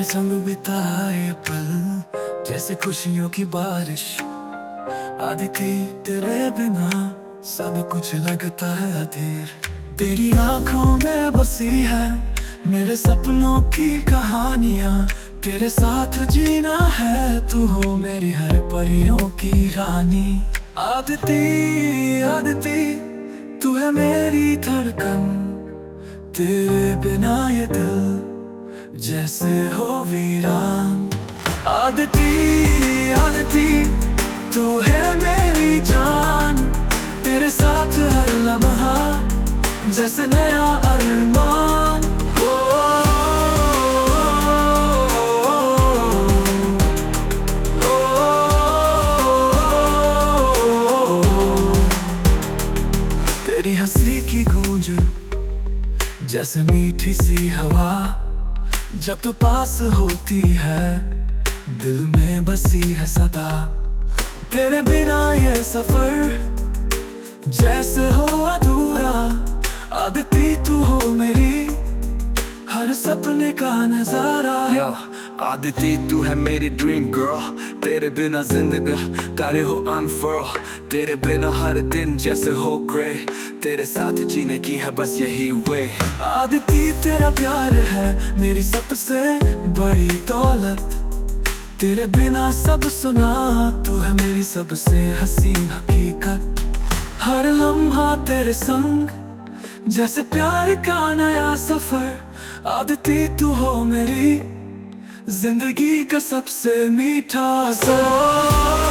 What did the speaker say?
तेरे संग बिताए पल जैसे खुशियों की बारिश। आदिति तेरे बिना सब कुछ लगता है अधीर। तेरी आंखों में बसी है मेरे सपनों की कहानियां। तेरे साथ जीना है, तू हो मेरी हर परियों की रानी। आदिति आदिति तू है मेरी धड़कन, तेरे बिना ये दिल जैसे हो वीरान। आदिति आदिति तू है मेरी जान, तेरे साथ हर लम्हा जैसे नया अरमान। ओ, तेरी हंसी की गूंज जैसे मीठी सी हवा, जब तू पास होती है दिल में बसी है सदा। तेरे बिना ये सफर जैसे हो अधूरा। आदिति तू हो मेरी हर सपने का नजारा। आदिति तू है मेरी ड्रीम गर्ल, तेरे बिना जिंदगी तारे हो अनफर्ल। तेरे बिना हर दिन जैसे हो ग्रे, तेरे साथ जीने की है बस यही वे। आदिति तेरा प्यार है मेरी सबसे बड़ी दौलत, तेरे बिना सब सुना। तू है मेरी सबसे हसीन हकीकत, हर लम्हा तेरे संग जैसे प्यार का नया सफर। आदिति तू हो मेरी जिंदगी का सबसे मीठा असर।